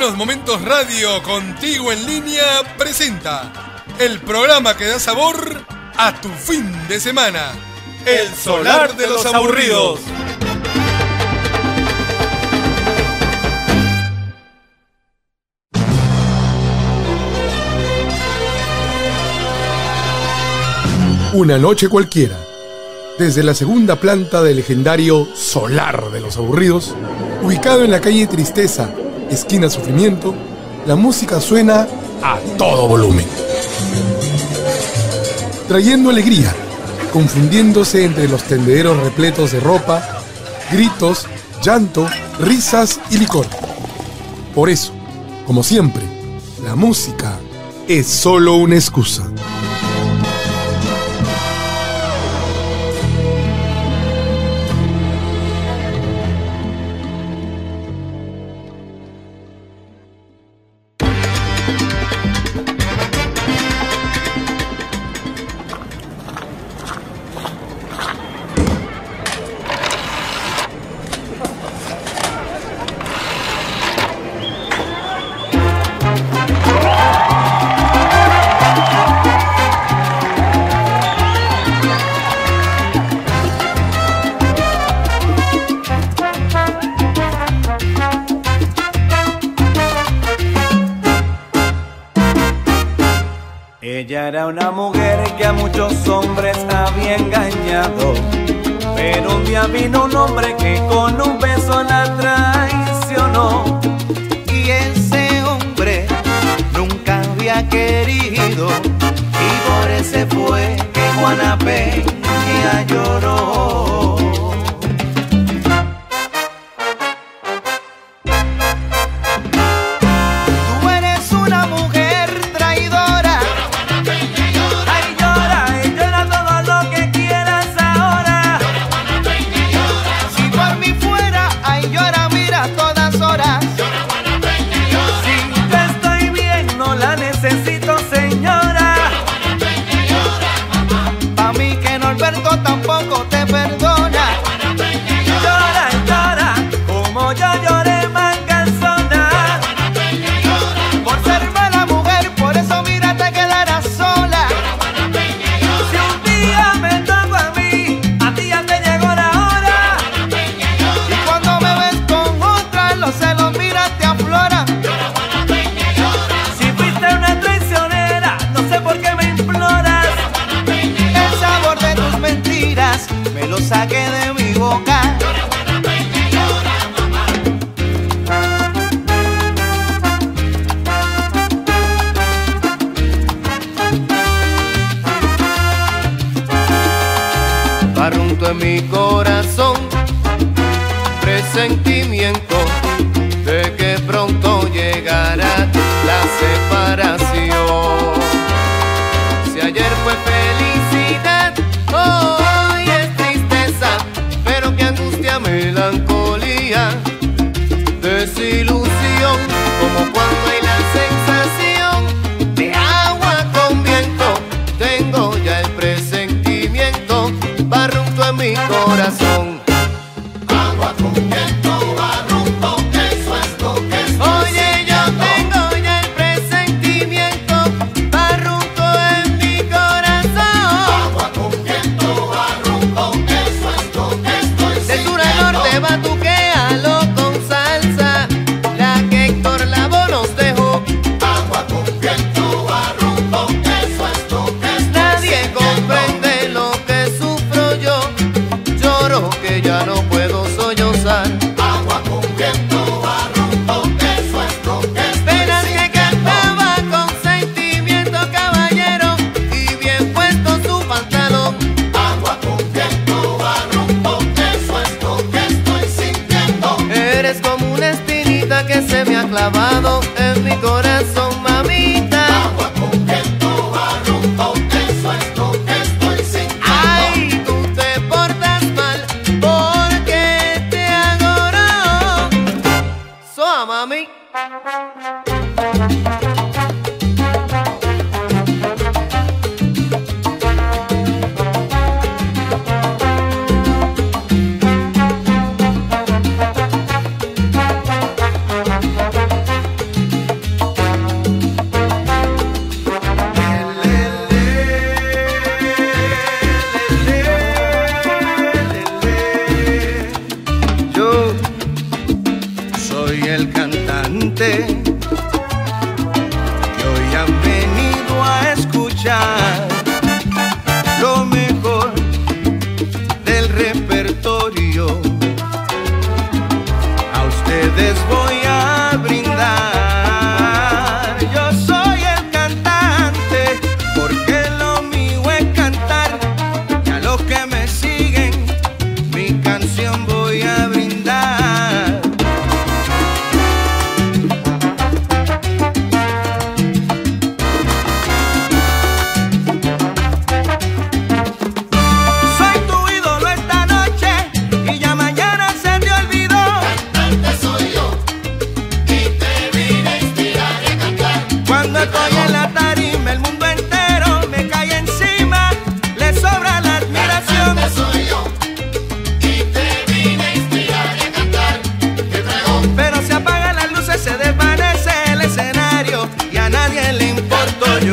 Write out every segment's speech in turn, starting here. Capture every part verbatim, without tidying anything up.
Buenos Momentos Radio, contigo en línea, presenta el programa que da sabor a tu fin de semana. El Solar de los Aburridos. Una noche cualquiera, desde la segunda planta del legendario Solar de los Aburridos, ubicado en la calle Tristeza, esquina Sufrimiento, la música suena a todo volumen, trayendo alegría, confundiéndose entre los tendederos repletos de ropa, gritos, llanto, risas y licor. Por eso, como siempre, la música es solo una excusa. Ella era una mujer que a muchos hombres había engañado, pero un día vino un hombre que con un beso la traicionó. Y ese hombre nunca había querido, y por ese fue que Juana Peña lloró. Tampoco te perdona. Llora, llora, como yo lloré más calzona. Por ser mala mujer, por eso mira te quedarás sola. Si un día me toco a mí, a ti ya te llegó la hora. Y cuando me ves con otra, los celos mira te afloran. Si fuiste una traicionera, no sé por qué me imploras. El sabor de tus mentiras me lo saqué de mi boca. Llora, Juana Peña, llora, mamá. Barrunto en mi corazón, presentimiento de que pronto llegará la separación. Si ayer fue felicidad, hoy es tristeza, pero qué angustia, melancolía, desilusión, como cuando hay la sensación de agua con viento. Tengo ya el presentimiento, barrunto en mi corazón. Agua con viento, barrunto, eso es lo que estoy Oye, yo tengo ya el presentimiento, barrunto en mi corazón. Agua con viento, barrunto, eso es lo que estoy De sur a norte batuquéalo con salsa, la que Héctor Lavoe nos dejó. Agua con viento, barrunto, eso es lo que estoy Nadie comprende lo que sufro yo, lloro que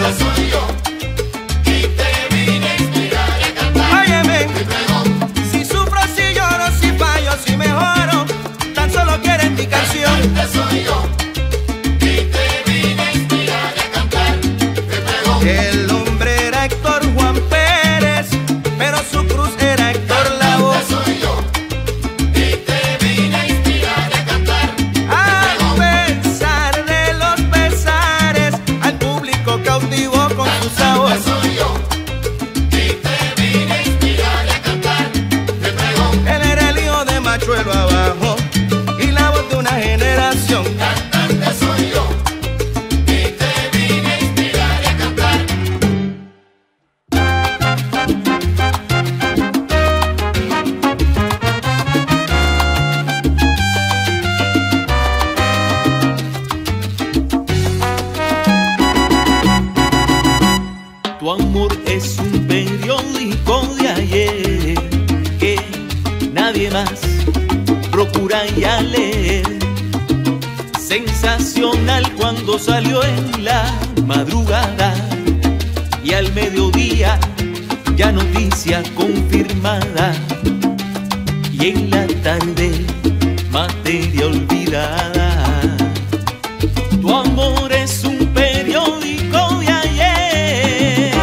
soy yo y te vine a inspirar a cantar. Óyeme, Mi pregón, si sufro, si lloro, si fallo, si mejoro, tan solo quieres mi canción. cantante soy yo y te vine a inspirar a cantar. Mi pregón, El hombre era Héctor Juan Pérez, pero su cruz era Héctor Lavoe. cantante soy yo y te vine a inspirar a cantar. A pesar de los pesares, al público cautivó con su sabor. Cantante soy yo y te vine a inspirar a cantar. Mi pregón, Él era el hijo de Machuelo abajo y la voz de una generación. cantante soy yo y te vine a inspirar a cantar. Tu amor es un periódico de ayer que nadie más procura ya leer. Sensacional cuando salió en la madrugada y al mediodía ya noticia confirmada. Y en la tarde materia olvidada. Tu amor es un periódico de ayer.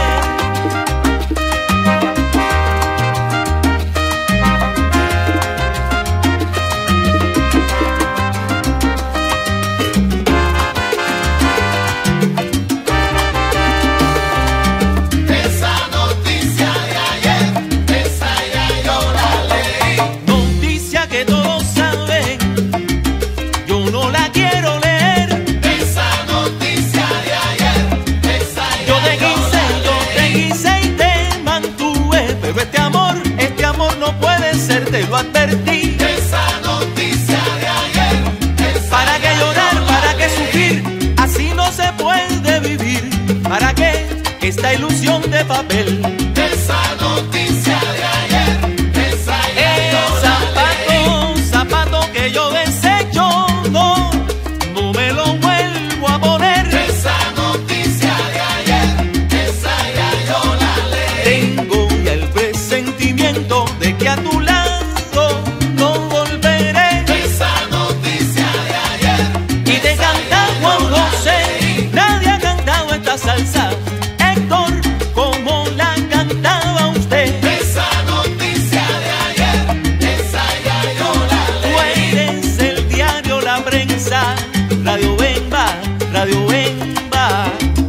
Esa noticia de ayer, esa ya yo la leí. Noticia que todos saben, yo no la quiero leer. Esa noticia de ayer, esa ya Yo te yo quise, la yo te leí. quise y te mantuve, pero este amor, este amor no puede ser, te lo advertí. Esa noticia de ayer, esa ¿Para qué ya llorar? yo la ¿Para qué leí. sufrir? Así no se puede vivir. ¿Para qué esta ilusión de papel? Esa noticia de ayer, esa ya El yo la leí. zapato, zapato que yo desecho, no, no me lo vuelvo a poner. Esa noticia de ayer, esa ya yo la leí. Tengo ya el presentimiento de que a tu lado no volveré. Esa noticia de ayer, Y te canta Juan José, nadie ha cantado esta salsa, Héctor, como la cantaba usted. esa noticia de ayer, esa ya yo la Tú leí. eres el diario, la prensa, Radio Bemba, Radio Bemba.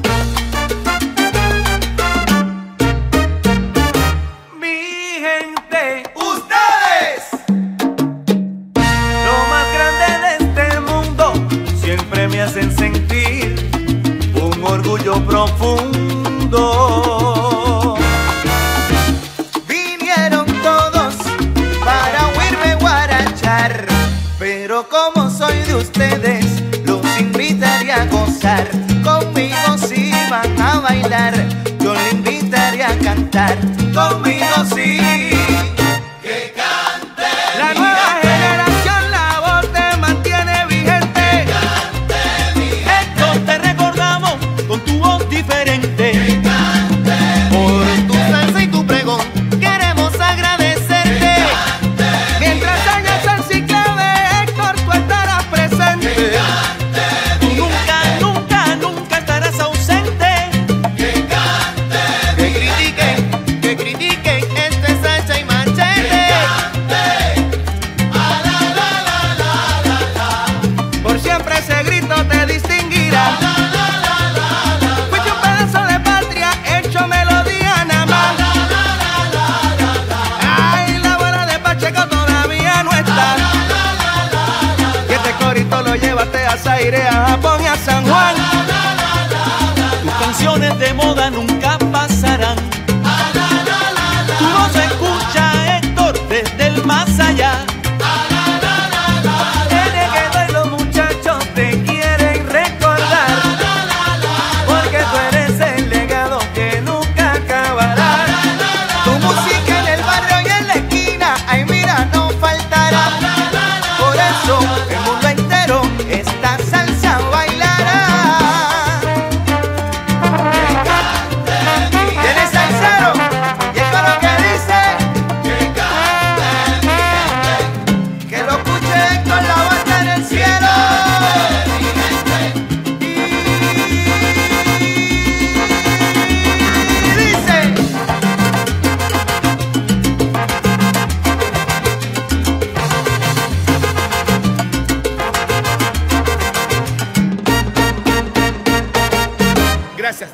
Mi gente, Ustedes, lo más grande de este mundo, siempre me hacen sentir un orgullo profundo. Vinieron todos para oírme guarachar, pero como soy de ustedes, los invitaría a gozar. Conmigo si van a bailar, yo le invitaría a cantar. Conmigo sí. que cante, La nueva generación, la voz te mantiene vigente. Héctor, te recordamos con tu voz diferente. Por tu salsa y tu pregón queremos agradecerte. Mientras haya salsa y clave, Héctor, tú estarás presente. Tú nunca, nunca, nunca estarás ausente. Que critiquen, que critiquen este salsa y machete. Por siempre ese grito te distinguirá. Fuiste un pedazo de patria hecho melodía nada más. Ay, la bola de Pacheco todavía no está. Y este corito lo llevaste a Zaire, a Japón y a San Juan. Tus canciones de moda nunca pasarán. Tu voz se escucha, Héctor, desde el más allá. Tiene que ver, los muchachos te quieren recordar, porque tú eres el legado que nunca acabará. Tu música en el barrio y en la esquina, ay mira, no faltará. Por eso el mundo entero esta salsa bailará.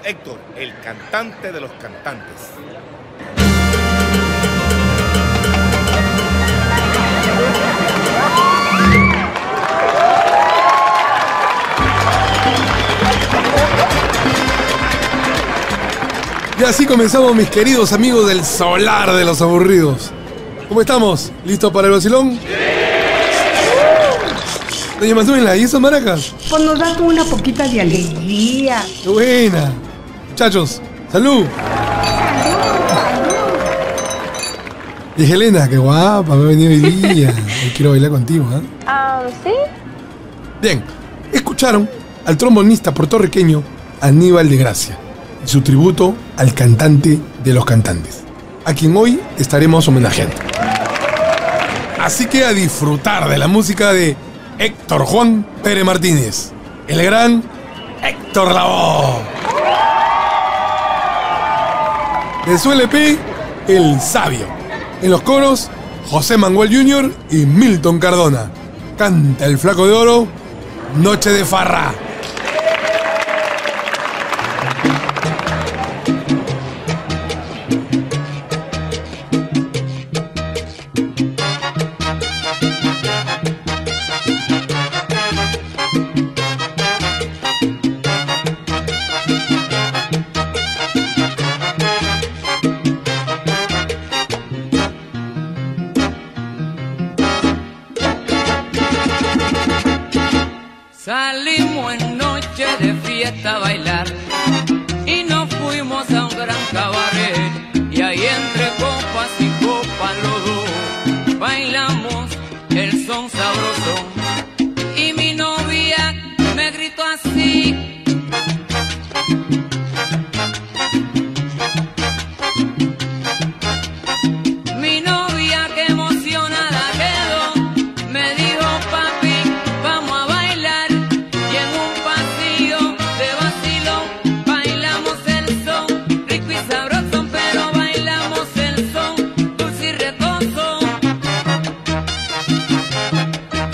Héctor, el cantante de los cantantes. Y así comenzamos, mis queridos amigos del solar de los aburridos. ¿Cómo estamos? ¿Listos para el vacilón? Doña Manuela, ¿y esas maracas? Pues nos das una poquita de alegría. ¡Qué buena! Muchachos, ¡salud! Y Helena, qué guapa, me ha venido hoy día. Hoy quiero bailar contigo, ¿eh? Ah, ¿sí? Bien, escucharon al trombonista puertorriqueño Aníbal de Gracia y su tributo al cantante de los cantantes, a quien hoy estaremos homenajeando. Así que a disfrutar de la música de Héctor Juan Pérez Martínez, el gran Héctor Lavoe. De su L P, El Sabio. En los coros, José Manuel junior y Milton Cardona. Canta el Flaco de Oro, Noche de Farra. Salimos en noche de fiesta a bailar y nos fuimos a un gran cabaret, y ahí entre copas y copas los dos bailamos el son sabroso, y mi novia me gritó así: mi novia que emocionada quedó, me dijo: papi, vamos a bailar. Y en un pasillo de vacilón bailamos el son, rico y sabroso, pero bailamos el son, dulce y retoso.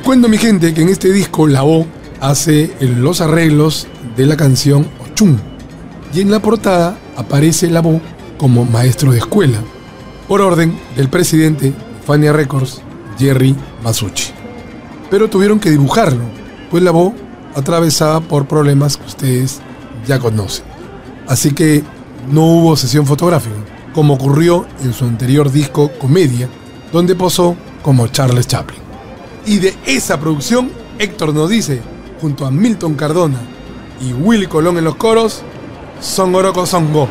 cuento, mi gente, que en este disco La Voz hace los arreglos de la canción Ochun. Y en la portada aparece La Voz como maestro de escuela, por orden del presidente de Fania Records, Jerry Masucci. Pero tuvieron que dibujarlo, pues La Voz atravesaba por problemas que ustedes ya conocen. Así que no hubo sesión fotográfica, como ocurrió en su anterior disco Comedia, donde posó como Charles Chaplin. Y de esa producción, Héctor nos dice, junto a Milton Cardona y Willy Colón en los coros, Songoroko Songo.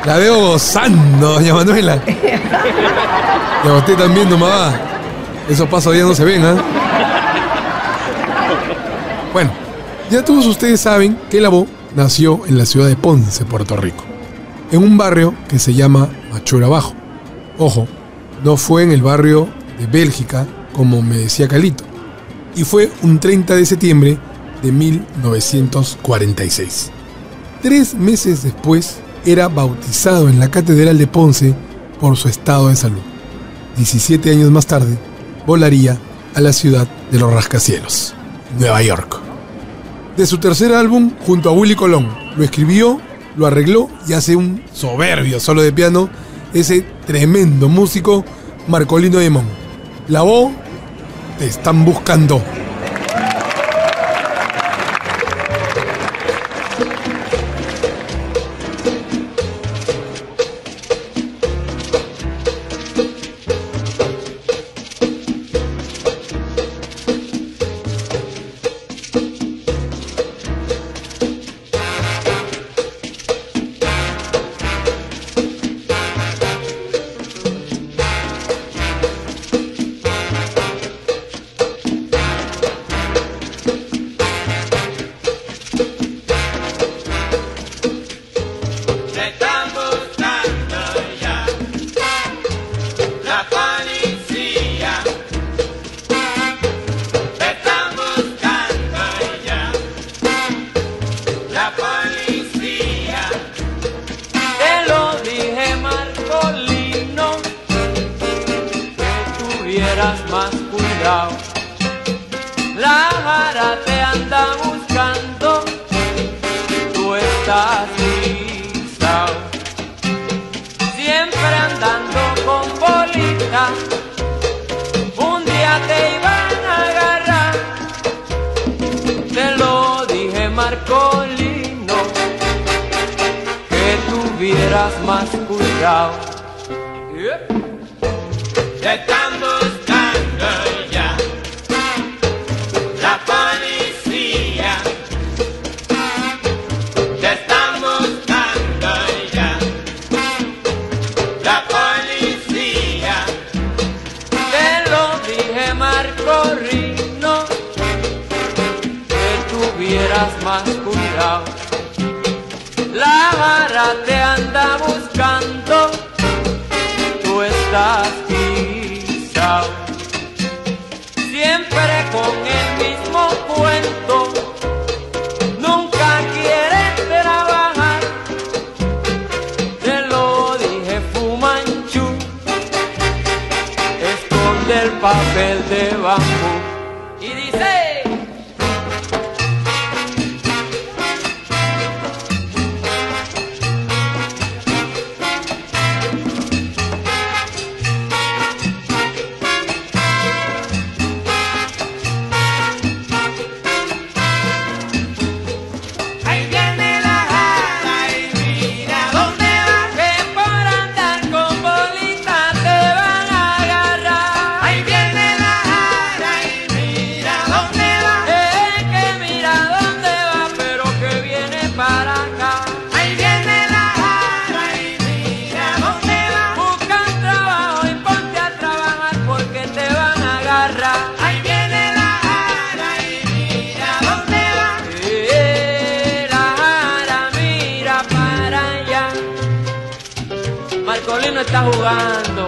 La veo gozando, doña Manuela. Y a usted también, don Mamá. Esos pasos ya no se ven, ¿ah? ¿eh? Bueno, ya todos ustedes saben que la voz nació en la ciudad de Ponce, Puerto Rico, en un barrio que se llama Machura Abajo. Ojo, no fue en el barrio de Bélgica, como me decía Calito, y fue un treinta de septiembre de mil novecientos cuarenta y seis. Tres meses después, era bautizado en la Catedral de Ponce por su estado de salud. diecisiete años más tarde, volaría a la ciudad de los rascacielos, Nueva York. De su tercer álbum, junto a Willy Colón, lo escribió, lo arregló y hace un soberbio solo de piano ese tremendo músico Marcolino Demón. La voz, te están buscando. Más cuidado, la jara te anda buscando, tú estás guisado, siempre andando con bolitas, un día te iban a agarrar, te lo dije Marcolino, que tuvieras más cuidado. Yeah. Te están buscando ya, la policía. Te están buscando ya, la policía. Te lo dije Marco Rino, que tuvieras más cuidado. La vara te anda buscando, tú estás guisado, siempre con el mismo cuento, nunca quieres trabajar, te lo dije Fumanchu, esconde el papel de bambú. Y dice... Marcolino está jugando.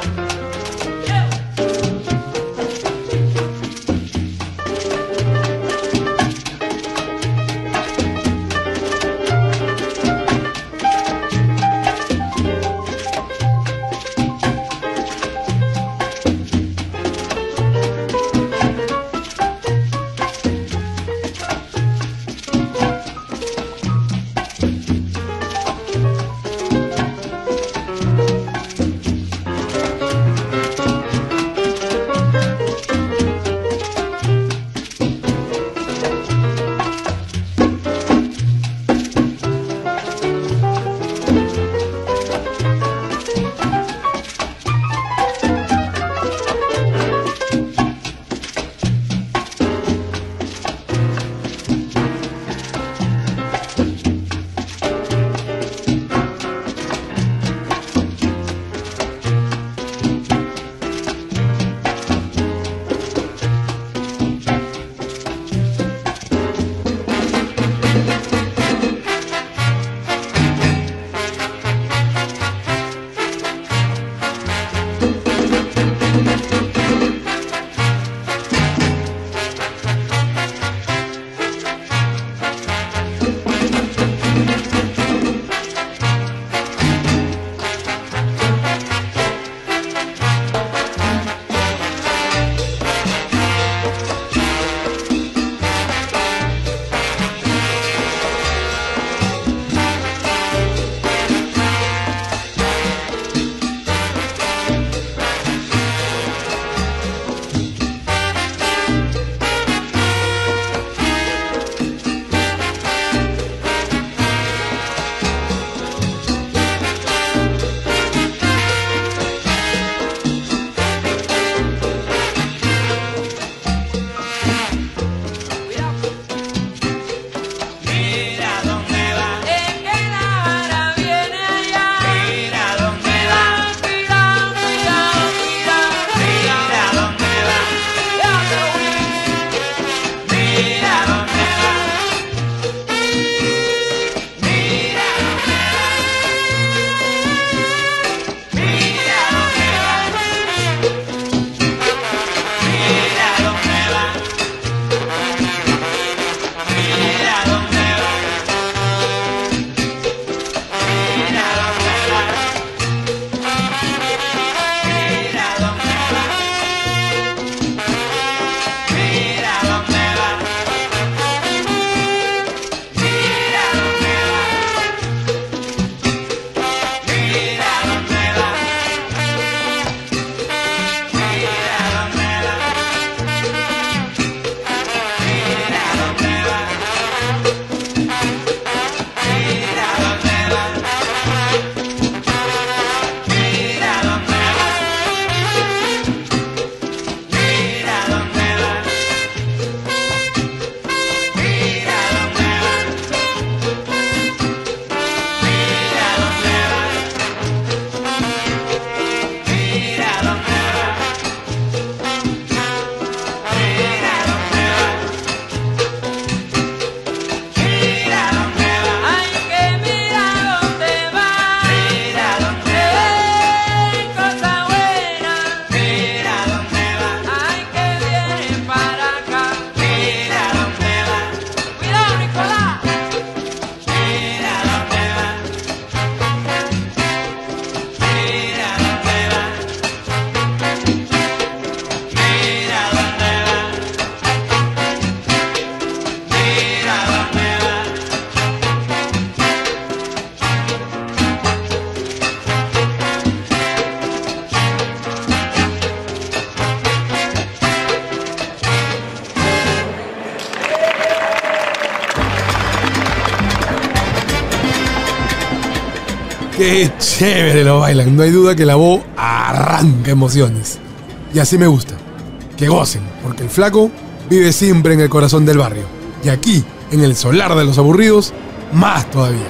Qué chévere lo bailan. No hay duda que la voz arranca emociones. Y así me gusta. Que gocen, porque el flaco vive siempre en el corazón del barrio. Y aquí, en el solar de los aburridos, más todavía.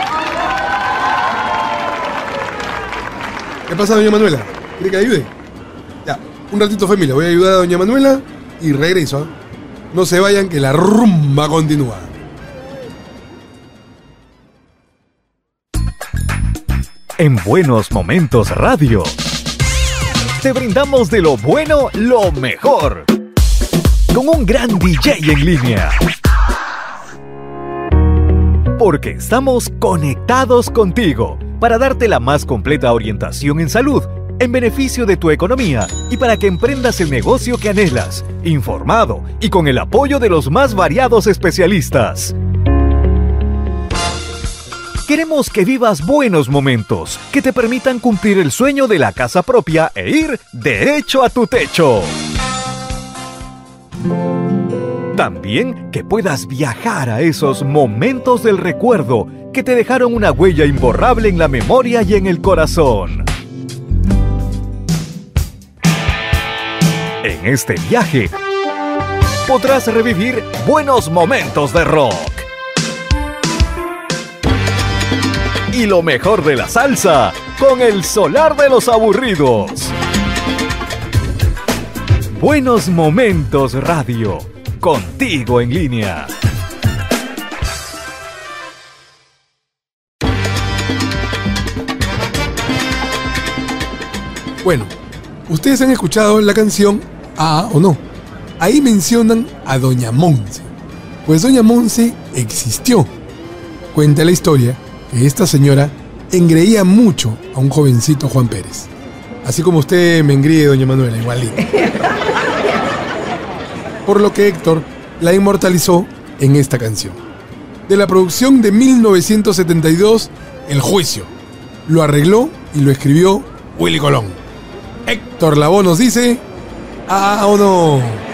¿Qué pasa, doña Manuela? ¿Quiere que ayude? Ya, un ratito, familia. Voy a ayudar a doña Manuela y regreso. ¿eh? No se vayan, que la rumba continúa. En Buenos Momentos Radio te brindamos de lo bueno lo mejor, con un gran D J en línea, porque estamos conectados contigo para darte la más completa orientación en salud, en beneficio de tu economía y para que emprendas el negocio que anhelas, informado y con el apoyo de los más variados especialistas. Queremos que vivas buenos momentos que te permitan cumplir el sueño de la casa propia e ir derecho a tu techo. También que puedas viajar a esos momentos del recuerdo que te dejaron una huella imborrable en la memoria y en el corazón. En este viaje podrás revivir buenos momentos de rock. Y lo mejor de la salsa, con el solar de los aburridos. Buenos Momentos Radio, contigo en línea. Bueno, ustedes han escuchado la canción Ah o No. Ahí mencionan a Doña Monse. Pues Doña Monse existió. Cuenta la historia que esta señora engreía mucho a un jovencito Juan Pérez. Así como usted me engríe, doña Manuela, igualito. Por lo que Héctor la inmortalizó en esta canción. De la producción de mil novecientos setenta y dos, El Juicio. Lo arregló y lo escribió Willy Colón. Héctor Lavoe nos dice ¿Ah o no?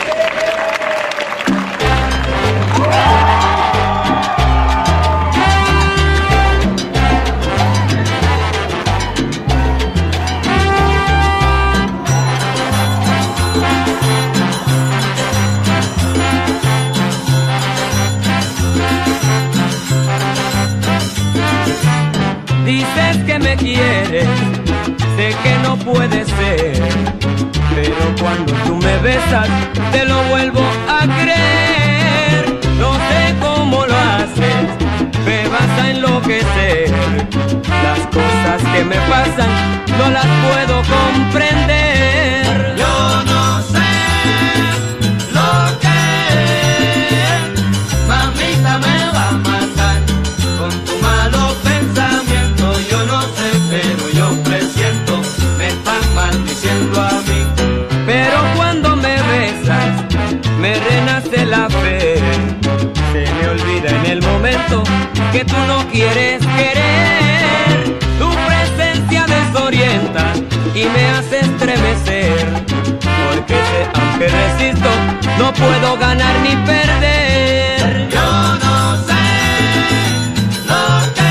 Dices que me quieres, sé que no puede ser, pero cuando tú me besas te lo vuelvo a creer. No sé cómo lo haces, me vas a enloquecer. Las cosas que me pasan no las puedo comprender. Yo no sé lo que es, mamita me va a matar con tu malo pensamiento. Yo no sé, pero yo presiento, me están maldiciendo a mí. Pero cuando me besas, me renace la fe. Se me olvida en el momento que tú no quieres querer. Tu presencia desorienta y me hace estremecer. Porque sé, aunque resisto, no puedo ganar ni perder. Yo no sé lo que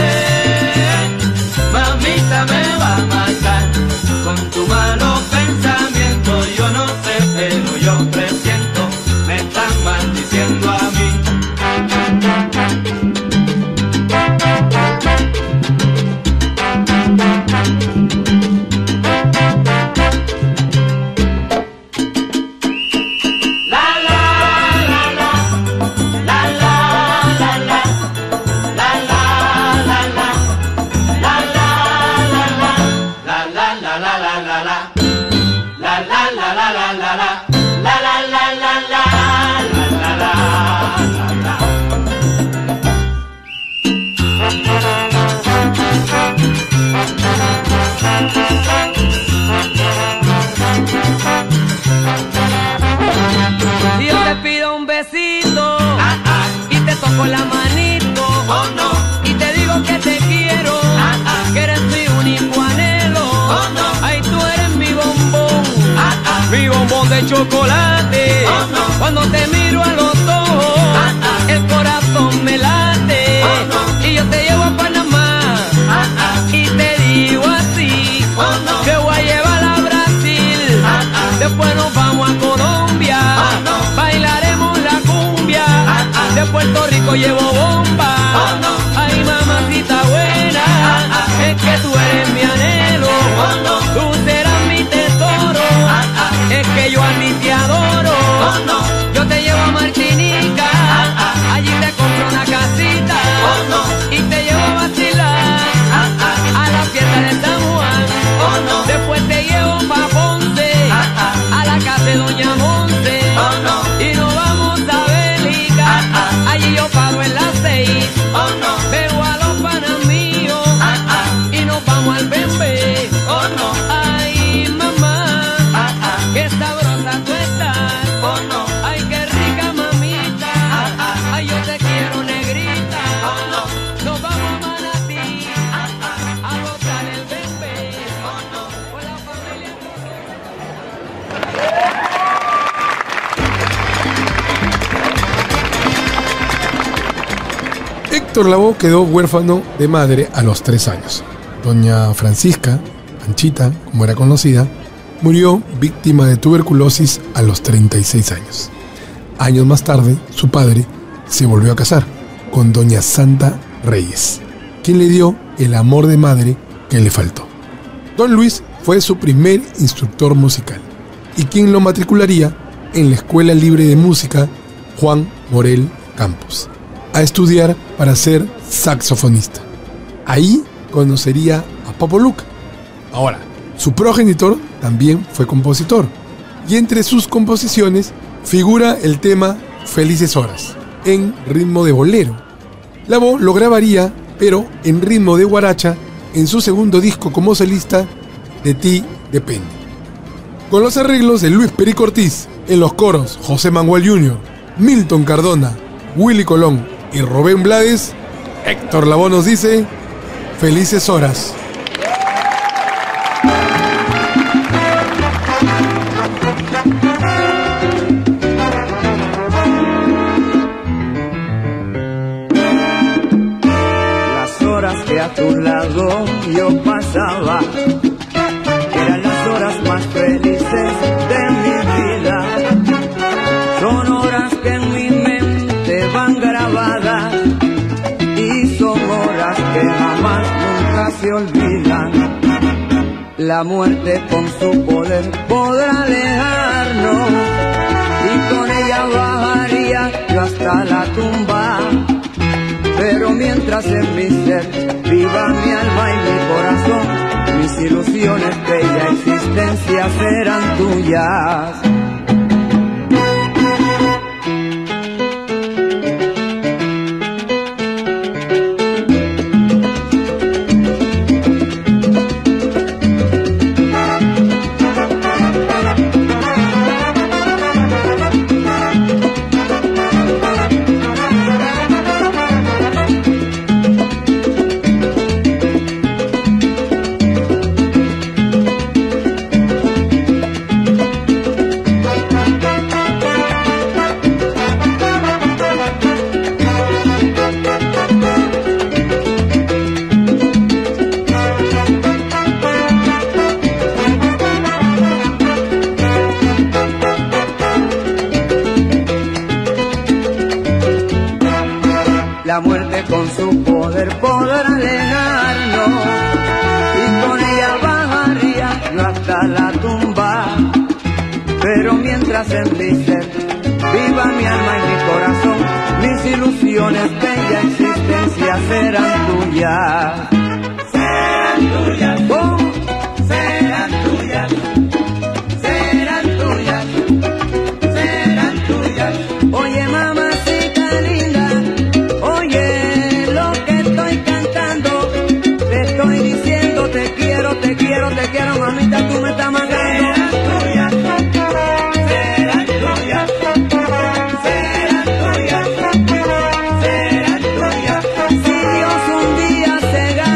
es, mamita me va a matar con tu malo pensamiento. Yo no sé, pero yo presiento, me están maldiciendo a mí. Si yo te pido un besito y te toco la manito, Oh no, y te digo que te quiero, que eres mi único anhelo. Oh, no. Ay, tú eres mi bombón, mi bombón de chocolate. Oh, no. Cuando te miro a los ojos, el corazón me late. Oh, no. Y yo te llevo a Panamá, yo llevo bomba. Oh, no. Ay, mamacita buena, Ah, ah. es que tú eres mi anhelo. Oh, no. Tú serás mi tesoro, Ah, ah. es que yo a ti te adoro. Oh, no. Yo te llevo a Martinica, Ah, ah. allí te compro una casita. Oh, no. Y te llevo a vacilar Ah, ah. a la fiesta de San Juan. Oh, no. Después te llevo pa' Ponce, Ah, ah. a la casa de Doña Monte. Oh, no. Y nos vamos a Bélica, Ah, ah. allí yo pago en las seis. Oh, no. Veo a los panas míos, Ah, ah. y nos vamos al bembé. Oh, no. Ay, mamá, Ah, ah. qué sabrosa tú estás. Oh, no. Ay, qué rica mamita. Ah, ah. Ay, yo te quiero negrita. Oh, no. Nos vamos a Manatí, Ah, ah. a gozar el bembé. Oh, no. Con la familia. Héctor Lavoe quedó huérfano de madre a los tres años. Doña Francisca, Panchita, como era conocida, murió víctima de tuberculosis a los treinta y seis años. Años más tarde, su padre se volvió a casar con doña Santa Reyes, quien le dio el amor de madre que le faltó. Don Luis fue su primer instructor musical y quien lo matricularía en la Escuela Libre de Música Juan Morel Campos, a estudiar para ser saxofonista. Ahí conocería a Popo Luca. Ahora, su progenitor también fue compositor, y entre sus composiciones figura el tema Felices Horas, en ritmo de bolero. Lavoe lo grabaría, pero en ritmo de guaracha, en su segundo disco como solista, De ti depende. Con los arreglos de Luis Perico Ortiz, en los coros José Manuel junior, Milton Cardona, Willy Colón y Rubén Blades, Héctor Lavoe nos dice: Felices Horas. Las horas que a tu lado yo pasaba eran las horas más felices de mi vida. Son horas que en mi mente van grabadas y son horas que jamás nunca se olvidan. La muerte con su poder podrá alejarnos y con ella bajaría yo hasta la tumba. Pero mientras en mi ser viva mi alma y mi corazón, mis ilusiones, bella existencia serán tuyas. La muerte con su poder podrá alejarnos y con ella bajaría yo hasta la tumba. Pero mientras en mi ser viva mi alma y mi corazón, mis ilusiones, bella existencia serán tuyas. Serán tuyas, oh, serán tuyas, serán tuyas, serán tuyas. Oye, mamacita linda, oye lo que estoy cantando, te estoy diciendo te quiero, te quiero, te quiero, mamita, tú me estás mandando. Serán tuyas, serán tuyas, serán tuyas, serán tuyas. Si Dios un día se gana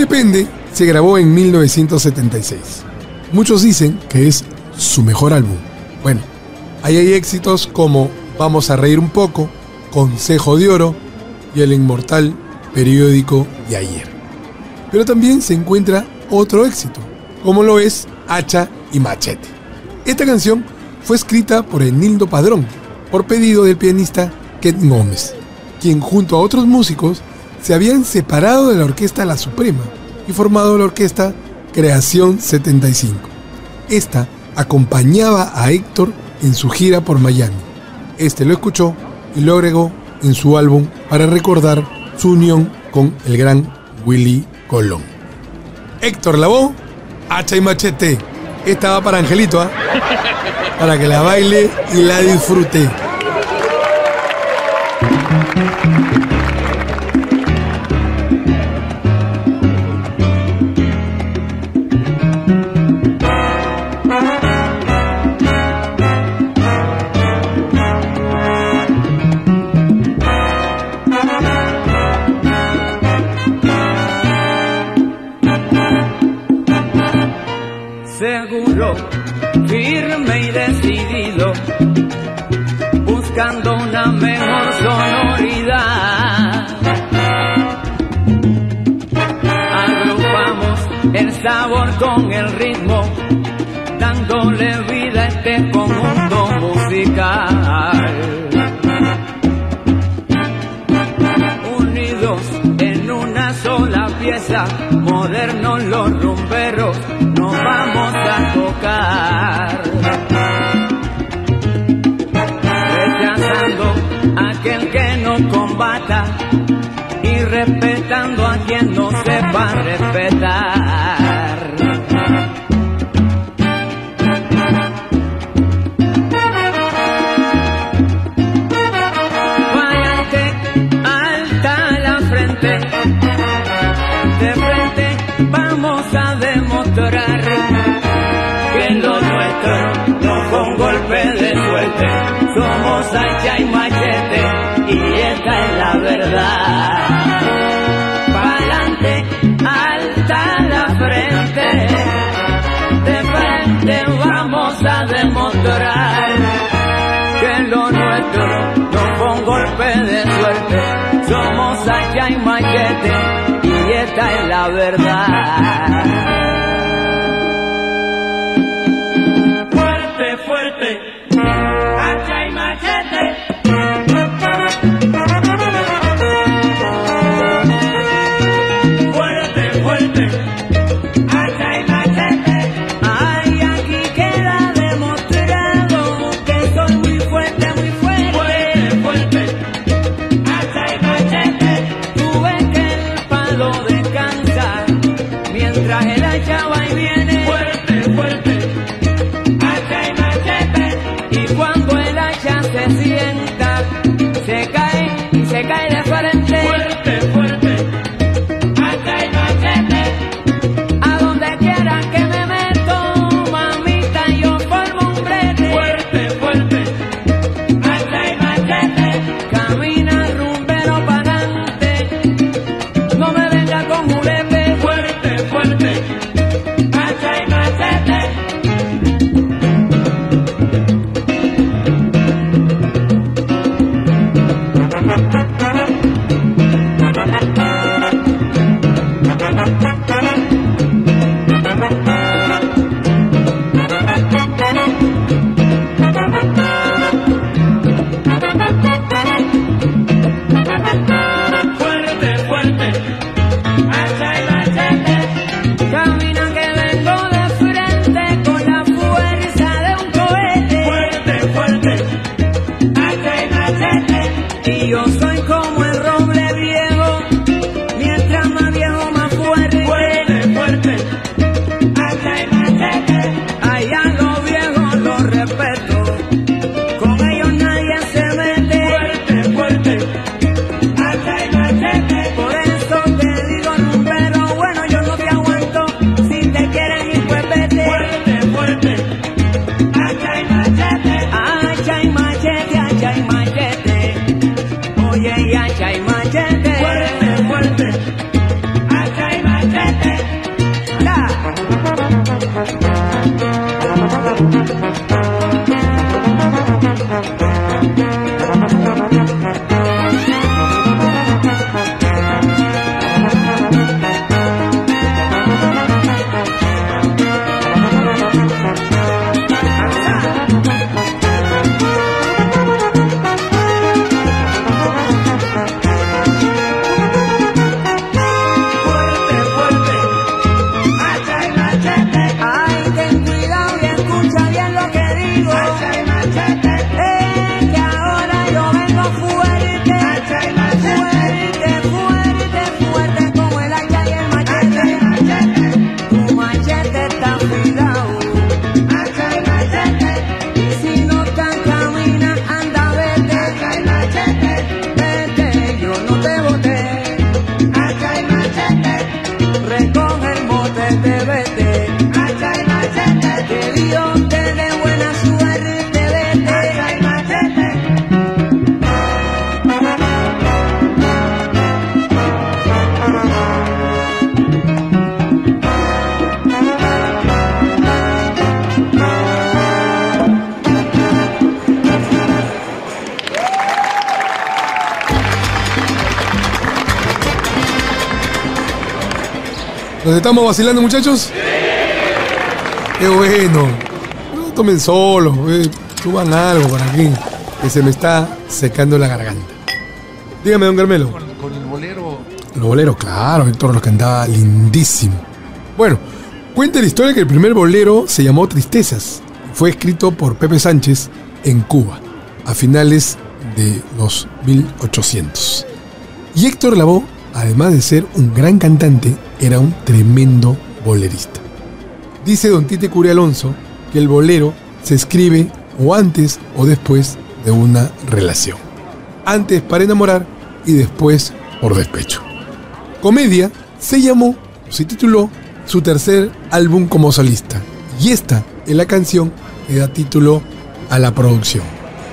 Depende se grabó en mil novecientos setenta y seis. Muchos dicen que es su mejor álbum. Bueno, ahí hay éxitos como Vamos a reír un poco, Consejo de Oro y el inmortal Periódico de Ayer. Pero también se encuentra otro éxito, como lo es Hacha y Machete. Esta canción fue escrita por Enildo Padrón, por pedido del pianista Ken Gómez, quien junto a otros músicos se habían separado de la orquesta La Suprema y formado la orquesta Creación setenta y cinco. Esta acompañaba a Héctor en su gira por Miami. Este lo escuchó y lo agregó en su álbum para recordar su unión con el gran Willy Colón. Héctor Lavoe, Hacha y Machete. Esta va para Angelito, ¿eh? Para que la baile y la disfrute. Seguro, firme y decidido, buscando una mejor sonoridad. Agrupamos el sabor con el ritmo, dándole vida a este conjunto musical. Unidos en una sola pieza, modernos los rumberos, nos vamos a tocar, rechazando a aquel que nos combata y respetando a quien no sepa respetar. Pa'lante, alta la frente, de frente vamos a demostrar que lo nuestro no con golpe de suerte, somos hacha y machete y esta es la verdad. Pa'lante, alta la frente, de frente vamos a demostrar que lo nuestro no con golpe de suerte, somos hacha y machete y esta es la verdad. Fuerte, fuerte, hacha y machete. Fuerte, fuerte, hacha y machete. Ay, aquí queda demostrado que soy muy fuerte, muy fuerte. Fuerte, fuerte, hacha y machete. Tú ves que el palo descansa mientras el hacha va y viene. Fuerte, fuerte, hacha y machete. Y cuando el hacha se sienta, se cae y se cae de frente. Fuerte, fuerte, hacha y machete. A donde quiera que me meto, mamita, yo formo un brete. Fuerte, fuerte, hacha y machete. Camina rumbero pa'lante, no me venga con julepe. Fuerte, fuerte, hacha y machete. Fuerte, fuerte, hacha y machete. Camina que vengo de frente con la fuerza de un cohete. Fuerte, fuerte, hacha y machete. Y yo soy como el roble viejo, mientras más viejo más fuerte. Fuerte, fuerte, hacha y machete. Allá los viejos los respeto, con ellos nadie se mete. Fuerte, fuerte, hacha y machete. Por eso te digo, rumbero, bueno, yo no te aguanto. Si te quieres ir, pues vete. Fuerte, fuerte, hacha y machete. Hacha y machete, hacha y machete. Oye, ¿Nos estamos vacilando, muchachos? ¡Qué bueno! No tomen solo, eh, suban algo para aquí, que se me está secando la garganta. Dígame, don Carmelo. Con, con el bolero. Los boleros, claro, Héctor los cantaba lindísimo. Bueno, cuenta la historia que el primer bolero se llamó Tristezas. Fue escrito por Pepe Sánchez en Cuba, a finales de los mil ochocientos. Y Héctor Lavoe, además de ser un gran cantante, era un tremendo bolerista. Dice don Tite Curia Alonso que el bolero se escribe o antes o después de una relación. Antes para enamorar y después por despecho. Comedia se llamó, se tituló, su tercer álbum como solista. Y esta es la canción que da título a la producción.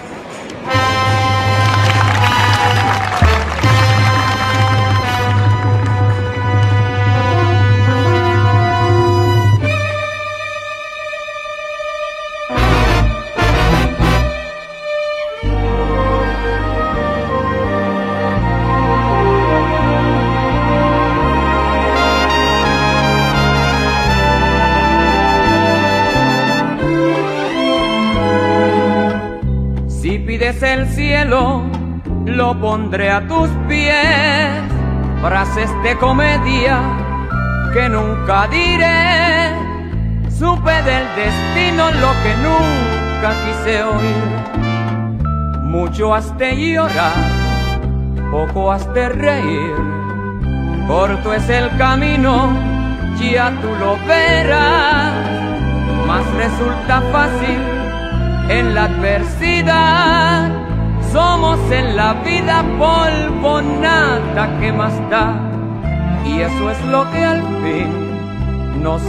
El cielo lo pondré a tus pies, frases de comedia que nunca diré. Supe del destino lo que nunca quise oír. Mucho has de llorar, poco has de reír. Corto es el camino, ya tú lo verás. Mas resulta fácil en la adversidad. Somos en la vida polvo, nada que más da. Y eso es lo que al fin nos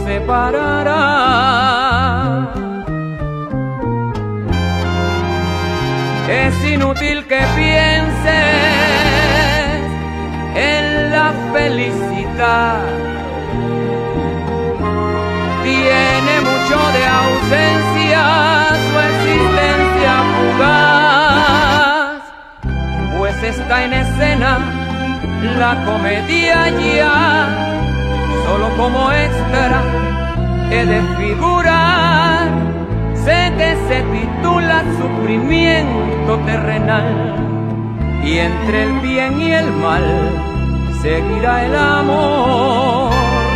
separará. Es inútil que pienses en la felicidad. Tiene mucho de ausencia su existencia fugaz, pues está en escena la comedia ya. Solo como extra he de figurar. Sé que se titula Sufrimiento Terrenal, y entre el bien y el mal seguirá el amor.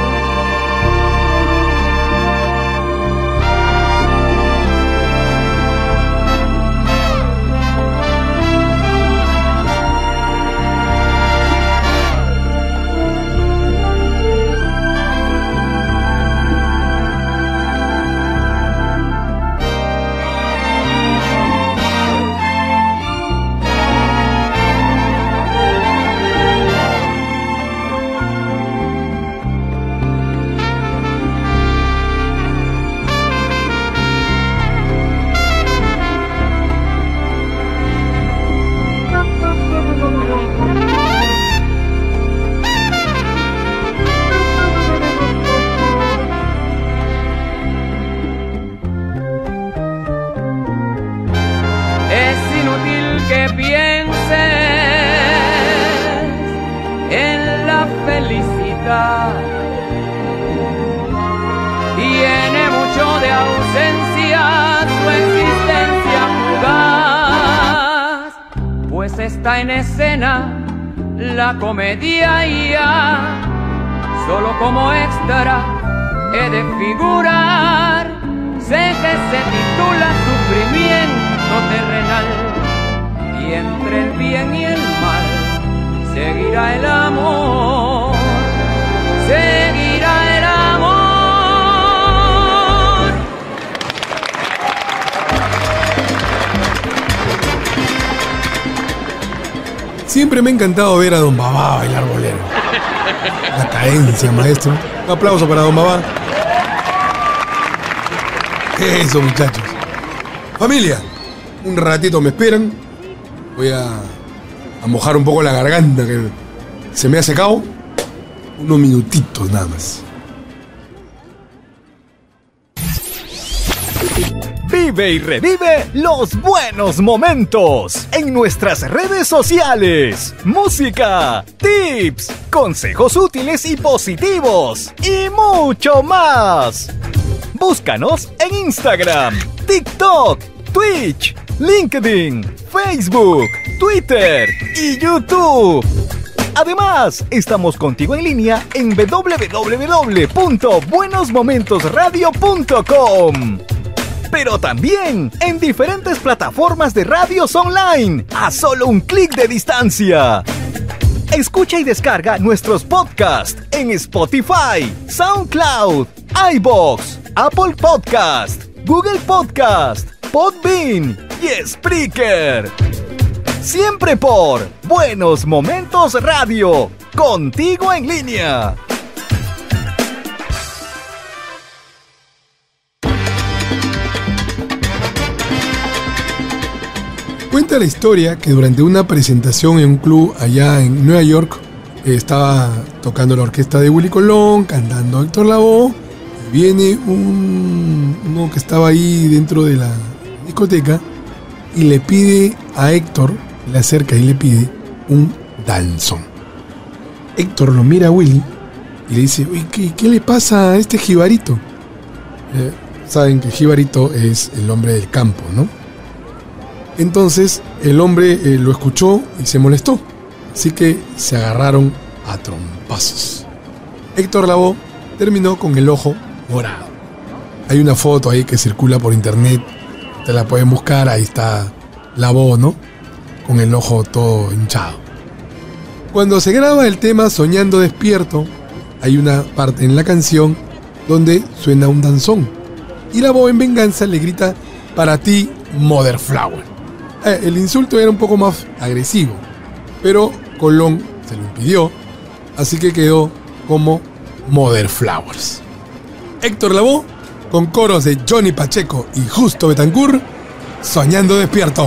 Tiene mucho de ausencia su existencia fugaz, pues está en escena la comedia ya. Solo como extra he de figurar. Sé que se titula Sufrimiento Terrenal, y entre el bien y el mal seguirá el amor. Seguirá el amor. Siempre me ha encantado ver a Don Babá bailar bolero. La cadencia, maestro. Un aplauso para Don Babá. Eso, muchachos. Familia, un ratito me esperan. Voy a, a mojar un poco la garganta que se me ha secado. Unos minutitos nada más. Vive y revive los buenos momentos en nuestras redes sociales. Música, tips, consejos útiles y positivos y mucho más. Búscanos en Instagram, TikTok, Twitch, LinkedIn, Facebook, Twitter y YouTube. Además, estamos contigo en línea en doble u doble u doble u punto buenos momentos radio punto com. Pero también en diferentes plataformas de radios online, a solo un clic de distancia. Escucha y descarga nuestros podcasts en Spotify, SoundCloud, iVoox, Apple Podcast, Google Podcast, Podbean y Spreaker. Siempre por Buenos Momentos Radio, contigo en línea. Cuenta la historia que durante una presentación en un club allá en Nueva York, eh, estaba tocando la orquesta de Willy Colón, cantando Héctor Lavoe, y viene un, uno que estaba ahí dentro de la discoteca y le pide a Héctor, le acerca y le pide un danzón. Héctor lo mira a Willy y le dice, oye, ¿qué, qué le pasa a este jibarito? Eh, saben que jibarito es el hombre del campo, ¿no? Entonces el hombre eh, lo escuchó y se molestó, así que se agarraron a trompazos. Héctor Lavoe terminó con el ojo morado. Hay una foto ahí que circula por internet, te la pueden buscar, ahí está Lavoe, ¿no? Con el ojo todo hinchado. Cuando se graba el tema Soñando Despierto, hay una parte en la canción donde suena un danzón y Lavoe en venganza le grita, para ti, Mother Flower. Eh, el insulto era un poco más agresivo, pero Colón se lo impidió, así que quedó como Mother Flowers. Héctor Lavoe, con coros de Johnny Pacheco y Justo Betancourt, Soñando Despierto.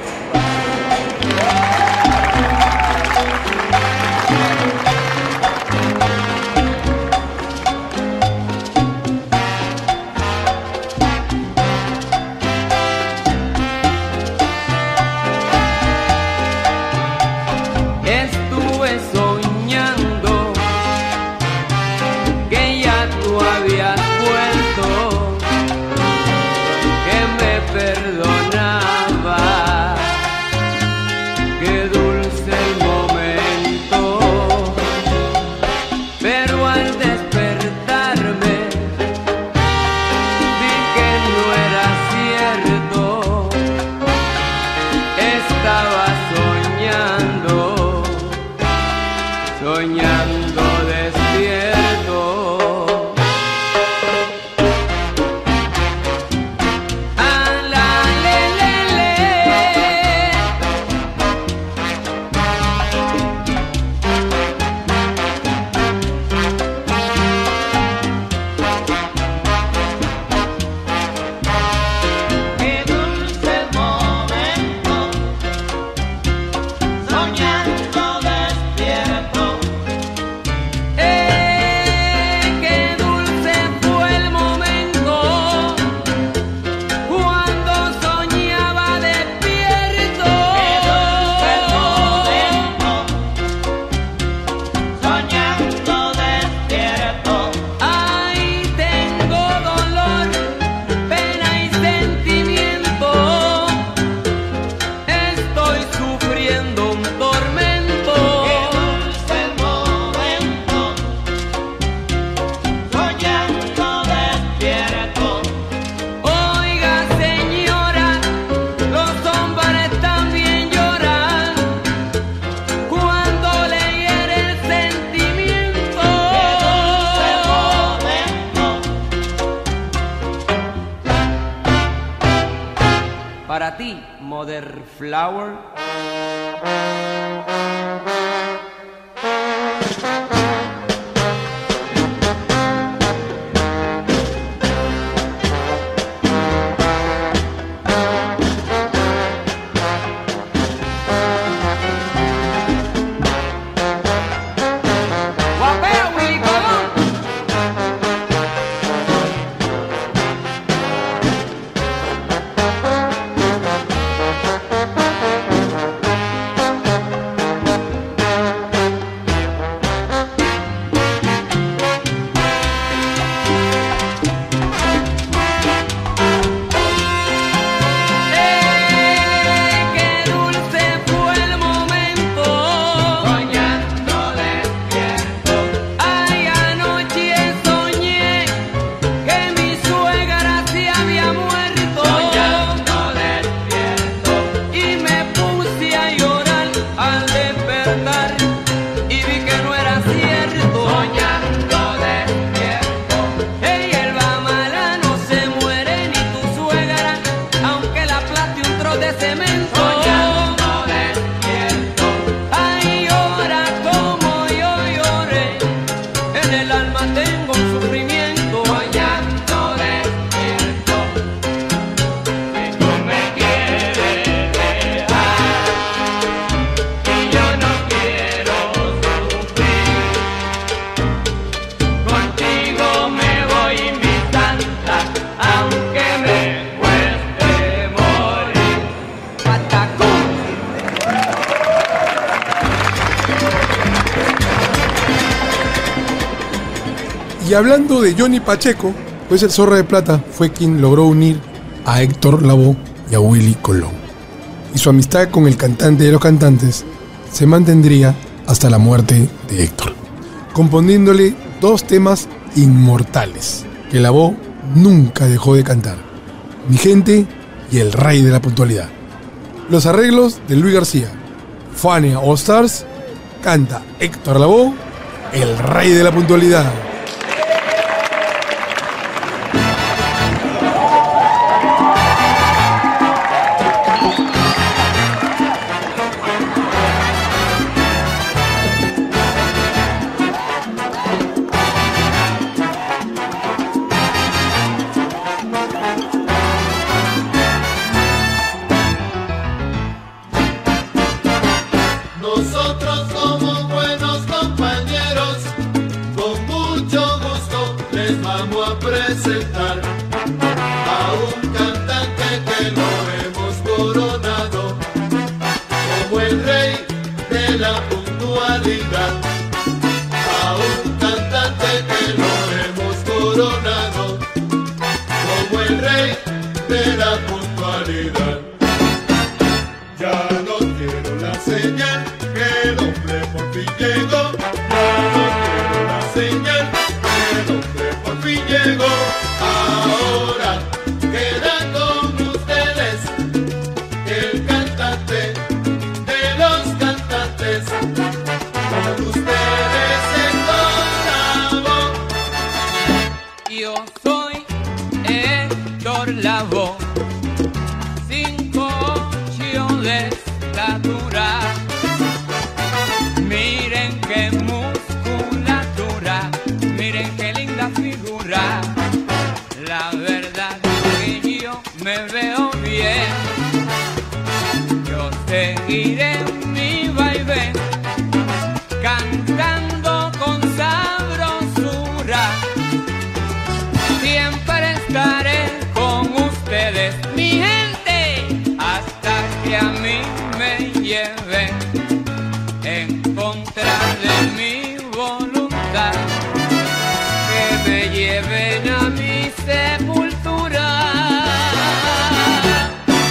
Para ti, Mother Flower. de cemento. Soñando despierto. Ay, llora como yo lloré. En el alma tengo un sufrimiento. Soñando despierto. Que tú me quieres dejar y yo no quiero sufrir. Contigo me voy, mi santa, aunque me cueste morir. Patacón. Y hablando de Johnny Pacheco, pues el Zorro de Plata fue quien logró unir a Héctor Lavoe y a Willy Colón. Y su amistad con el cantante de los cantantes se mantendría hasta la muerte de Héctor, componiéndole dos temas inmortales que Lavoe nunca dejó de cantar: Mi Gente y El Rey de la Puntualidad. Los arreglos de Luis García. Fania All Stars, canta Héctor Lavoe, El Rey de la Puntualidad. Nosotros somos buenos compañeros, con mucho gusto les vamos a presentar a un cantante que lo hemos coronado como el rey de la puntualidad. A un cantante que lo hemos coronado como el rey de la puntualidad. Ya no quiero la señal que el hombre por fin llegó. Ya no quiero la señal que el hombre por fin llegó. Ahora queda con ustedes el cantante de los cantantes. Con ustedes Héctor Lavoe. Yo soy Héctor Lavoe, cinco ocho de estatura. Miren qué musculatura, miren qué linda figura. La verdad es que yo me veo bien. Yo seguiré mi vaivén, cantando con sabrosura. Siempre estaré con ustedes, mi gente, hasta que a mí me lleven en contra de mi voluntad, que me lleven a mi sepultura.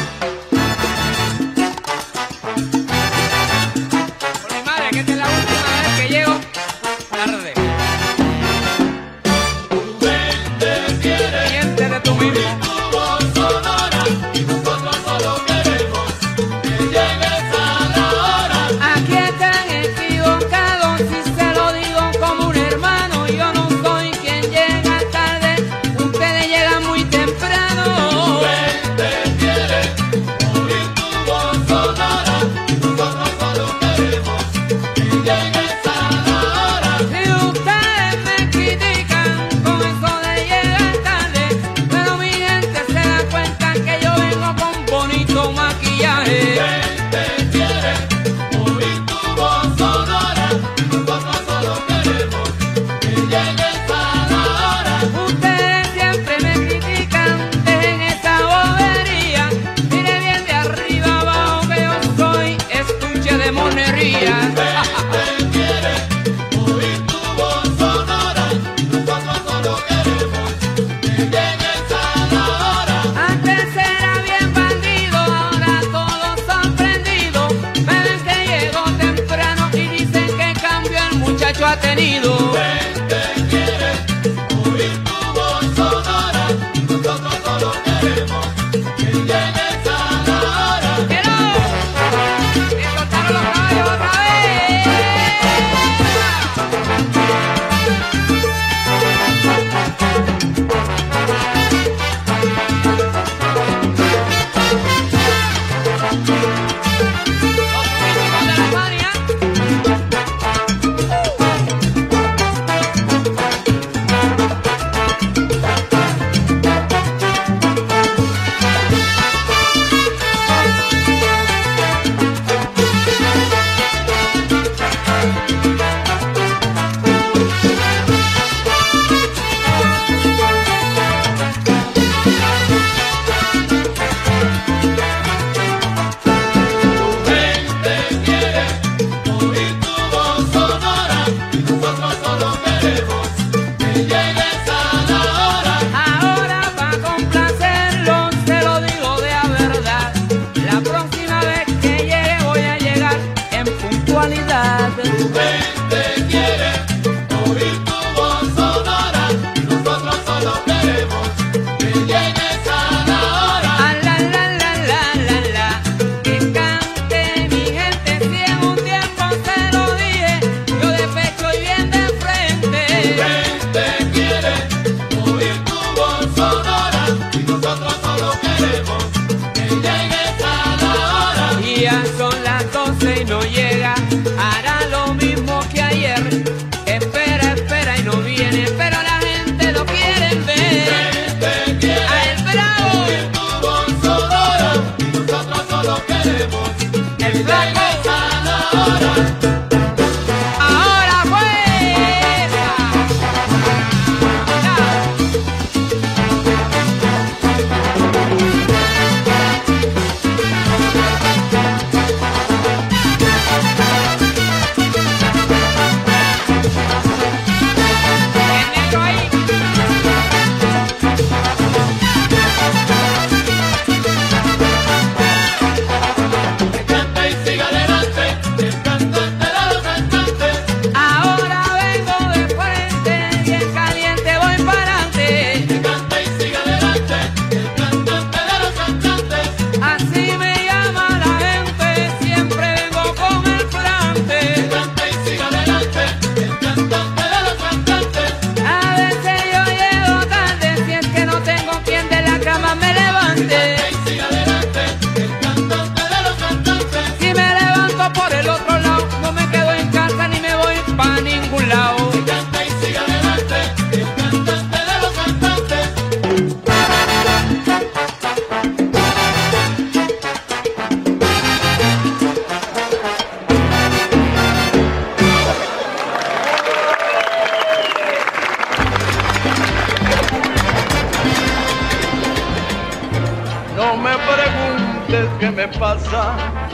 me pasa.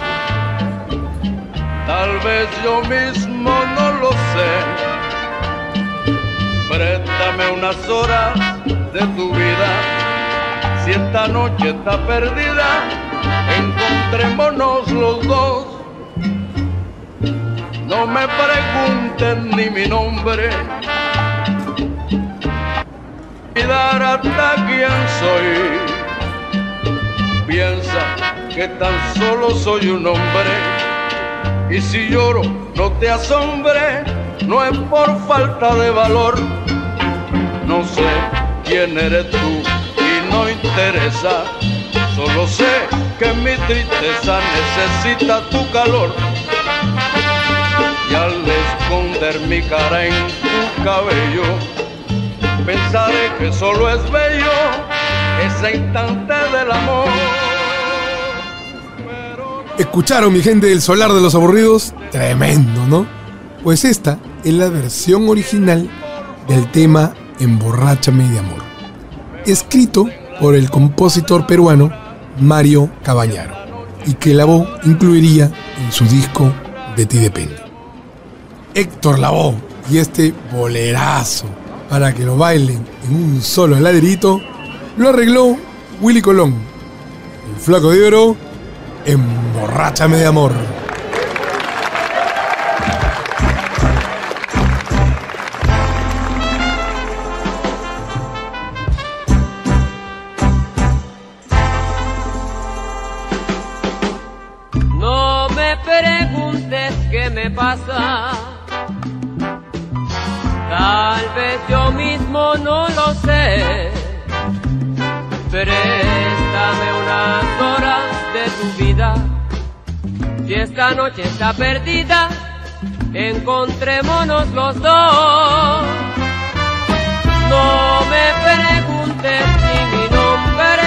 Tal vez yo mismo no lo sé. Préstame unas horas de tu vida. Si esta noche está perdida, encontrémonos los dos. No me pregunten ni mi nombre, olvidar hasta quién soy. Piensa que tan solo soy un hombre, y si lloro no te asombre, no es por falta de valor. No sé quién eres tú y no interesa, solo sé que mi tristeza necesita tu calor. Y al esconder mi cara en tu cabello, pensaré que solo es bello ese instante del amor. ¿Escucharon, mi gente del Solar de los Aburridos? Tremendo, ¿no? Pues esta es la versión original del tema Emborráchame de Amor, escrito por el compositor peruano Mario Cabañaro, y que Lavoe incluiría en su disco De ti depende. Héctor Lavoe y este bolerazo para que lo bailen en un solo laderito lo arregló Willy Colón, el Flaco de Oro, Emborráchame de Amor. No me preguntes qué me pasa, tal vez yo mismo no lo sé. Préstame unas horas de tu vida. Si esta noche está perdida, encontrémonos los dos. No me preguntes ni mi nombre,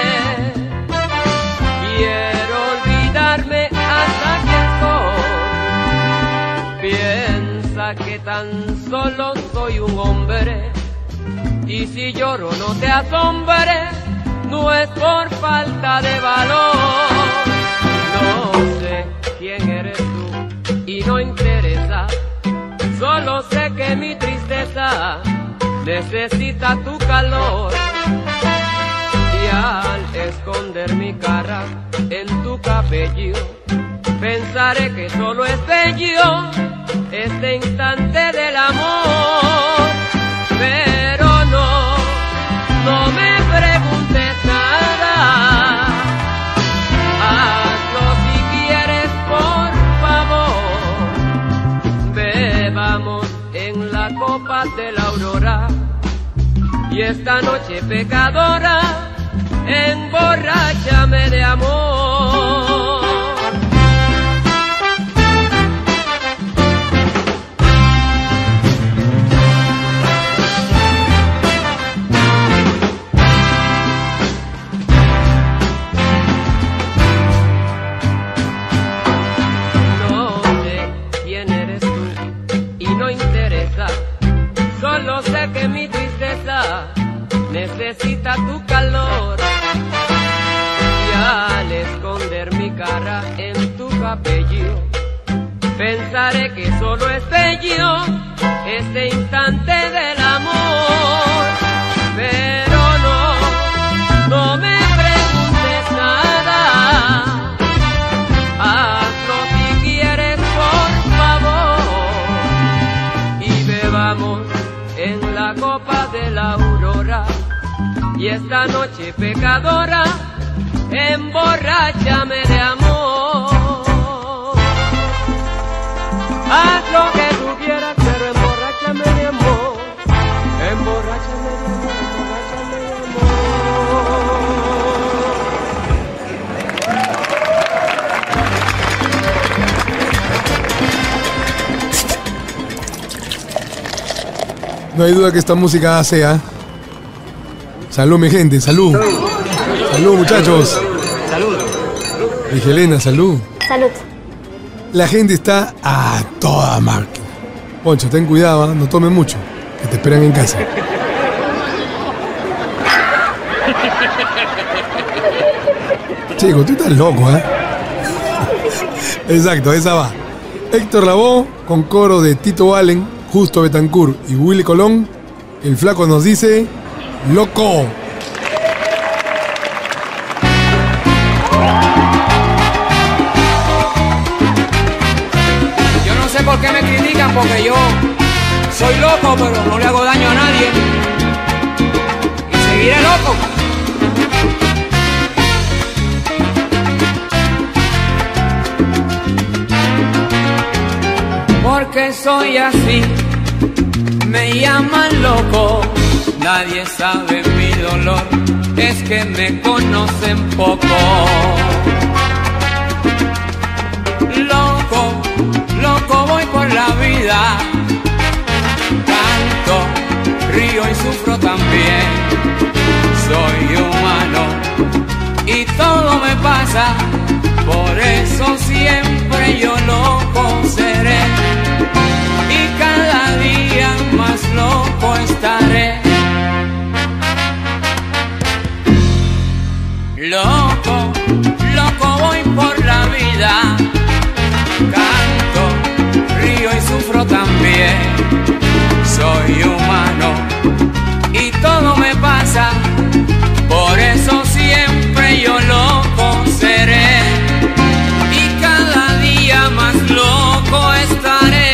quiero olvidarme hasta quién soy. Piensa que tan solo soy un hombre, y si lloro no te asombre, no es por falta de valor. No sé quién eres tú y no interesa, solo sé que mi tristeza necesita tu calor. Y al esconder mi cara en tu cabello, pensaré que solo es bello este instante del amor. Pero no, no me preguntes nada, hazlo si quieres, por favor. Bebamos en la copa de la aurora, y esta noche pecadora, emborráchame de amor. Solo sé que mi tristeza necesita tu calor. Y al esconder mi cara en tu cabello, pensaré que solo es bello este instante del amor. Pero no, no me preguntes nada, hazlo si quieres, por favor. Y bebamos en la copa de la aurora, y esta noche pecadora, emborráchame de amor. Haz lo que tú quieras, pero emborráchame de amor. Emborráchame de amor, emborráchame de amor. No hay duda que esta música hace, ¿ah? Salud, mi gente, salud. Salud, salud muchachos. Salud. Miguelena, salud. Salud. La gente está a toda máquina. Poncho, ten cuidado, ¿eh? No tomes mucho, que te esperan en casa. Chico, tú estás loco, ¿eh? Exacto, esa va. Héctor Lavoe con coro de Tito Allen, Justo Betancourt y Willy Colón. El flaco nos dice: ¡loco! Yo no sé por qué me critican, porque yo soy loco, pero no le hago daño a nadie. Y seguiré loco. Porque soy así, me llaman loco, nadie sabe mi dolor, es que me conocen poco. Loco, loco voy por la vida, canto, río y sufro también. Soy humano y todo me pasa, por eso siempre yo loco seré. Y cada día más loco estaré. Loco, loco voy por la vida, canto, río y sufro también. Soy humano y todo me pasa, por eso siempre yo loco seré. Y cada día más loco estaré.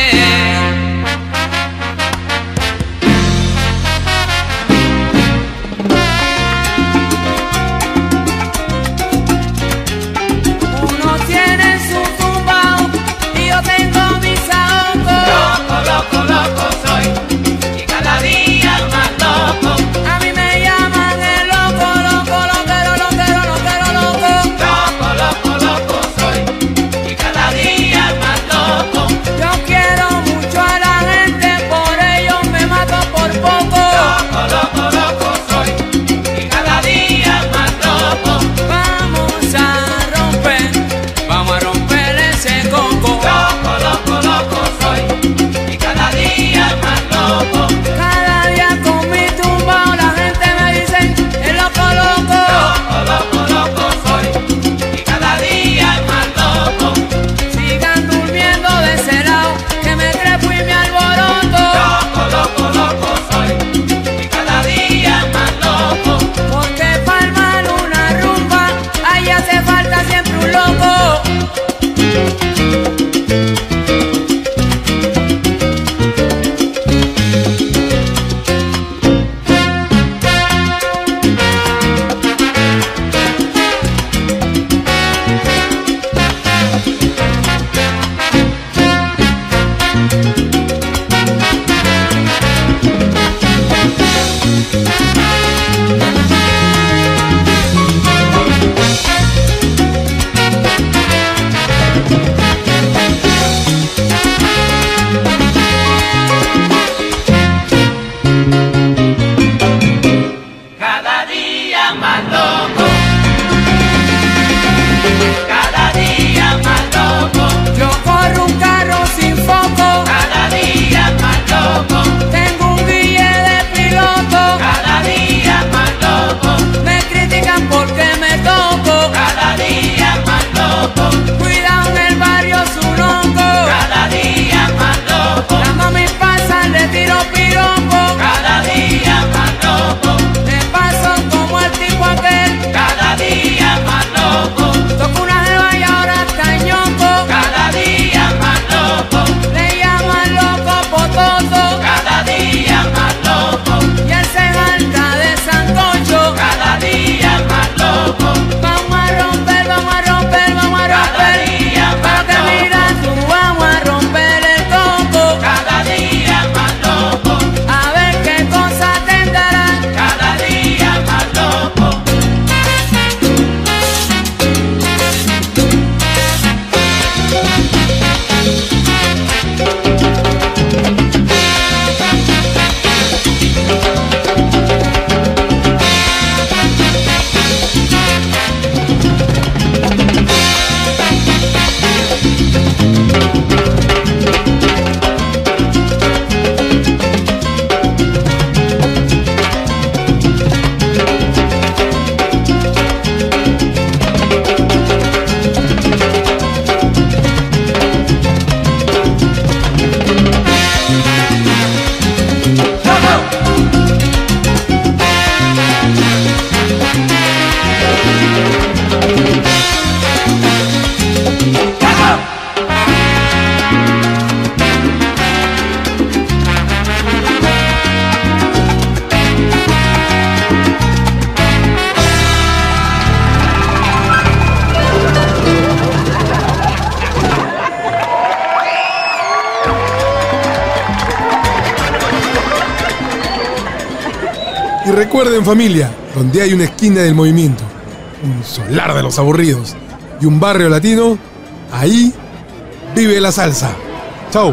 Y recuerden, familia, donde hay una esquina del movimiento, un solar de los aburridos y un barrio latino, ahí vive la salsa. Chau.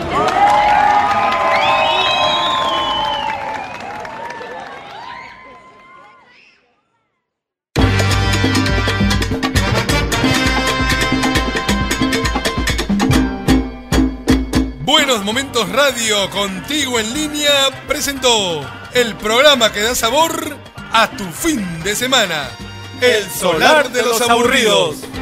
Buenos Momentos Radio, contigo en línea, presentó el programa que da sabor a tu fin de semana. El Solar de los Aburridos.